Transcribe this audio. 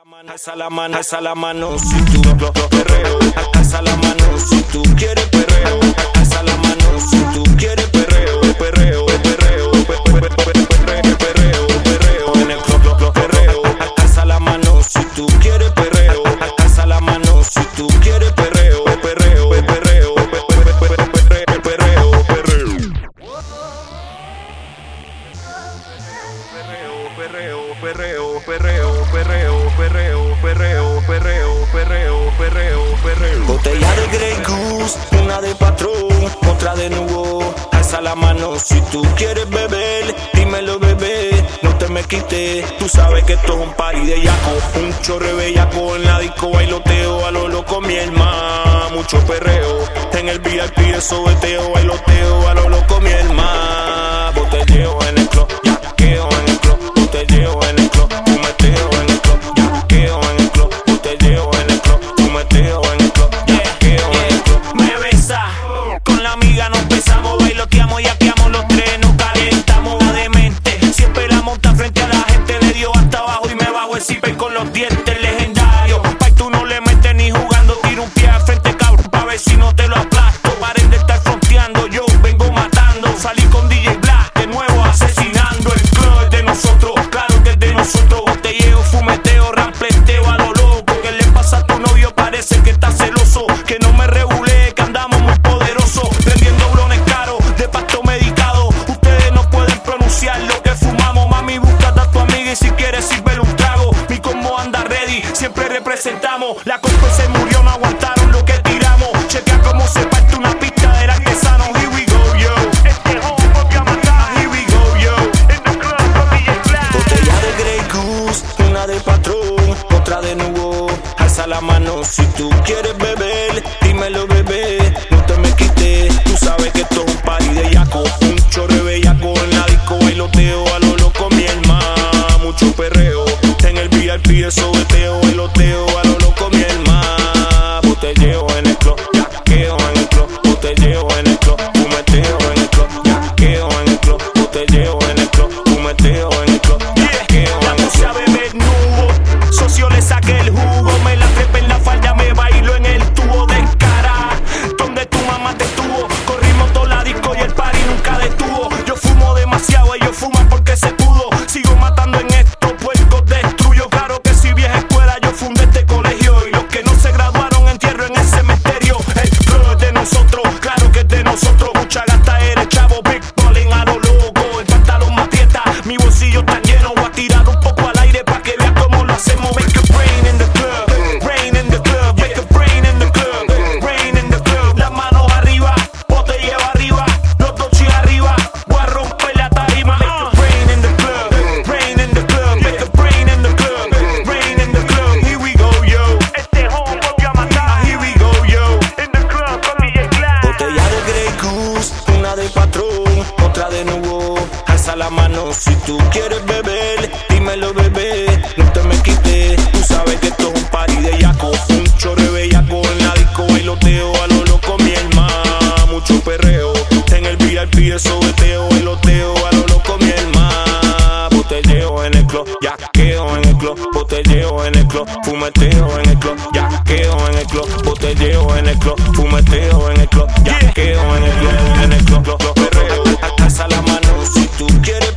Alza la mano, alza la mano si tú perreo. Alza la mano si tú quieres perreo. Alza la mano si tú quieres perreo. Perreo, perreo, perreo, perreo, perreo en el club, perreo. Alza la mano si tú quieres perreo. Alza la mano si tú quieres perreo. Perreo, perreo, perreo, perreo, perreo. Perreo, perreo, perreo, perreo, perreo, perreo, perreo, perreo, perreo, perreo. Botella de Grey Goose, una de Patrón, otra de Nubo. Alza la mano si tú quieres beber, dímelo bebé, no te me quites. Tú sabes que esto es un party de yaco, un chorre bellaco en la disco, bailoteo a lo loco mi hermano. Mucho perreo, en el VIP de sobeteo, bailoteo a lo loco mi hermano. Botelleo en el club, yaqueo en el club, botelleo en el club, fumeteo en el club, yaqueo en el club, botelleo en el club, fumeteo en el club, yaqueo en el club. Me besa, con la amiga nos besamos, bailoteamos, yaqueamos los tres, nos calentamos la demente. Siempre la monta frente a la gente, le dio hasta abajo y me bajo el zipper con los dientes legendarios. Pa' tú no le metes ni jugando, tiro un pie al frente, cabrón, pa' ver si no te lo aplasto. Paren de estar fronteando, yo vengo matando, salí con DJ Black, de nuevo asesinando. El club es de nosotros, claro que es de nosotros. Botelleo, fumeteo, rampleteo a lo loco. ¿Qué le pasa a tu novio? Parece que está celoso, que no me regulé, que andamos muy poderosos, prendiendo blones caros de pasto medicado. Ustedes no pueden pronunciar lo que fumamos, mami, búscate a tu amiga y si quieres sirve un trago. Mi combo anda ready, siempre representamos. La compa se murió, no aguantaron lo que tiramos. Chequea cómo se parte una pista del artesano. Here we go, yo. Este homo que a matar. Here we go, yo. En the club con DJ Black. Botella de Grey Goose, una de Patrón, otra de Nubo. Alza la mano si tú quieres beber, dímelo bebé, no te me quites. Tú sabes que esto es un party de yaco, un chorre bellaco en la disco, bailoteo a lo loco mi hermano. Mucho perreo, en el VIP de sobeteo, bailoteo a lo loco mi hermano. Botelleo en el club, yaqueo en el club, botelleo en el club, fumeteo en el club, yaqueo en el club, botelleo en el club, fumeteo en el club, yaqueo en el club. Ya beber Nubo, socio le saqué el jugo, me la trepé en la falda, me bailo en el tubo de cara, donde tu mamá te tuvo. Corrimos toda la disco y el party nunca detuvo. Yo fumo demasiado, ellos fuman porque se pudo. Sigo matando en esto, puercos destruyo. Claro que si vieja escuela, yo fundé este colegio. Y los que no se graduaron, entierro en el cementerio. El club es de nosotros, claro que es de nosotros. Mucha gasta eres chavo, big ballin' a lo loco. El pantalón me aprieta, mi bolsillo está lleno. Voy a tirar un poco al aire pa' que veas cómo lo hacemos. Make it rain in the club, rain in the club, make it rain in the club, rain in the club. Las manos arriba, botelleo arriba, los dos chis arriba. Voy a romper la tarima. Make it rain in the club, rain in the club, make it rain in the club, rain in the club. Here we go, yo. Este home volvió a matar. Here we go, yo. In the club con DJ Black. Botella de Grey Goose, una de Patrón, otra de Nubo. Alza la mano si tú quieres beber, dímelo bebé, no te me quites. Tú sabes que esto es un party de yaco, un chorre bellaco en la disco, bailoteo a lo loco mi hermano. Mucho perreo, en el VIP de sobeteo, bailoteo a lo loco mi hermano. Botelleo en el club, yaqueo en el club, botelleo en el club, fumeteo en el club, yaqueo en el club, botelleo en el club, fumeteo en el club, yaqueo en el club, perreo. Alza la mano si tú quieres